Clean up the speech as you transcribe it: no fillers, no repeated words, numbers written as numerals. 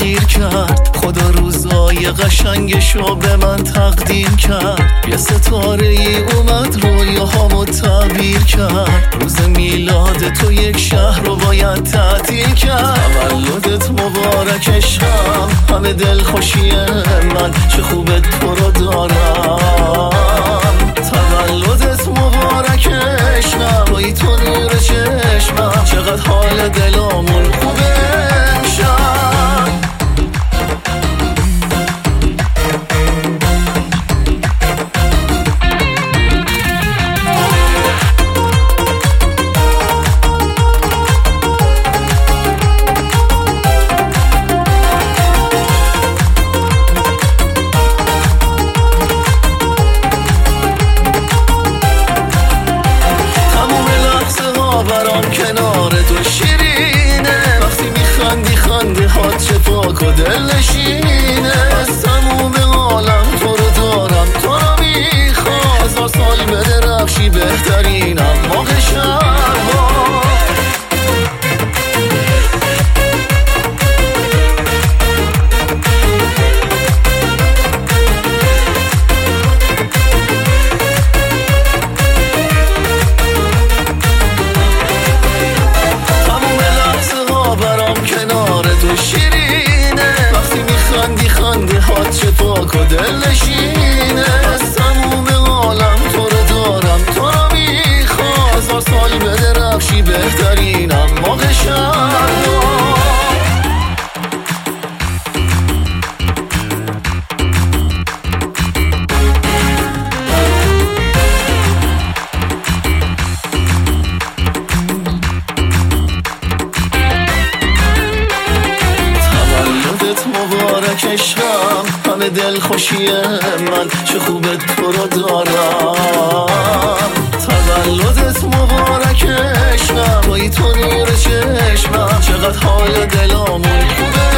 تعبیر کرد، خدا روزای قشنگشو به من تقدیم کرد. یه ستاره ای اومد رویاهامو تعبیر کرد. روز میلاد تو یک شهر رو باید تعطیل کرد. تولدت مبارک عشقم، همه دل خوشی من، چه خوبه تو رو دارم. تولدت مبارک عشقم، توی تو نور چشمم، چقدر حال دلامون خوبه امشب. کنار تو شیرینه، وقتی میخندی خنده هات شفاک و دلشینه. از تموم عالم تو رو دارم، تو رو میخوام. 1000 سال بدرخشی بهترینم موقع شبا. خنده هات شفاک و دلشینه. از تموم عالم تو رو دارم، تو رو میخوام. 1000 سال بدرخشی بهترینم موقع شبا. مبارک عشقم، همه دل خوشی من، چه خوبه تو رو دارم. تولدت مبارک عشقم، توی تو نور چشمم، چقدر حال دلامون خوبه